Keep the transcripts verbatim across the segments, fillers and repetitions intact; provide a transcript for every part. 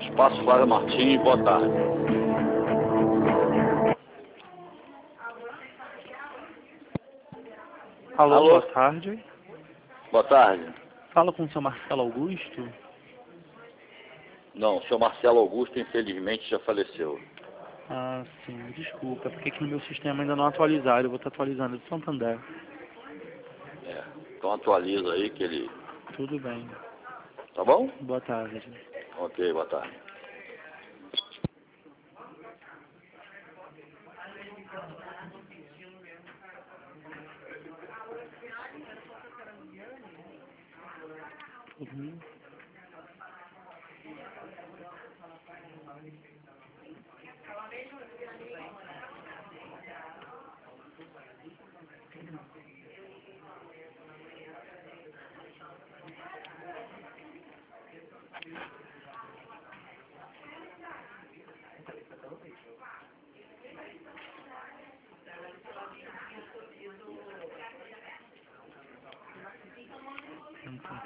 Espaço Clara Martins, boa tarde. Alô, Alô? boa tarde. Boa tarde. Fala com o seu Marcelo Augusto. Não, o senhor Marcelo Augusto, infelizmente, já faleceu. Ah, sim, desculpa, porque aqui no meu sistema ainda não atualizaram, eu vou estar atualizando é de Santander. É, então atualiza aí que ele... Tudo bem. Tá bom? Boa tarde. Ok, boa tarde. Uhum. Então.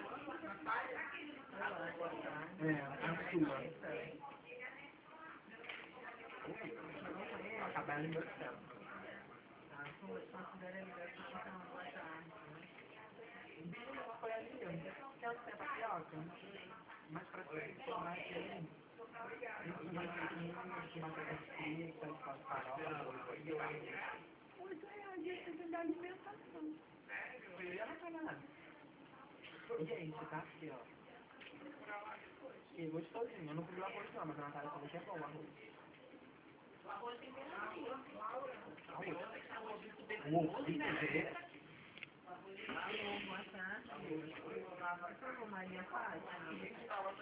É, a sua. Acabar a ligação. Foi ali, que é o que tapioca. Mas pra você tomar aquele. Isso vai ser que batata frita, farofa. Pois é, a dieta da alimentação. Eu ia não pagar nada. E aí, você tá aqui, ó. E gostosinho, eu não comi o arroz não, mas a Natália falou que é bom o arroz. Arroz tem vermelho. Arroz. O ovo tem vermelho. Boa tarde. Por favor, Maria Paz.